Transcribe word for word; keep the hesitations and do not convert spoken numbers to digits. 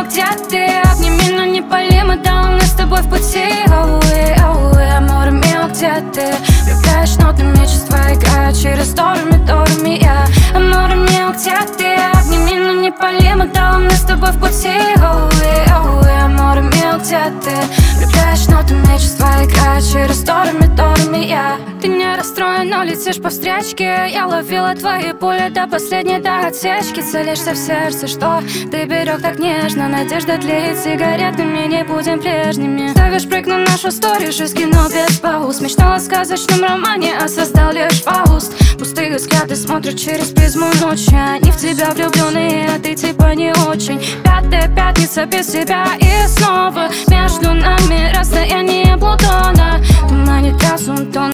где ты? Обними, но не пали, мы давно с тобой в пути. Ауэ, ауэ, аморе мио, где ты? Влюбляешь нотами, чувства играют через дорами, дорами я. Аморе мио, где ты? Обними, но не пали, мы давно с тобой в пути. Ауэ, ауэ, аморе мио, где ты? Влюбляешь нотами, чувства играют через дорами, дорами я. Ты не расстроен, но летишь по встречке. Я ловила твои пули до последней, до отсечки. Целишься в сердце, что ты берег так нежно. Надежда тлеет сигаретами, не будем прежними. Ставишь брейк на нашу историю, жизнь кино без пауз. Мечтала о сказочном романе, а создал лишь Фауст. Пустые взгляды смотрят через призму ночи. Они в тебя влюбленные, а ты типа не очень. Пятая пятница без тебя и снова между нами расстояние Плутона. Туманит разум, тон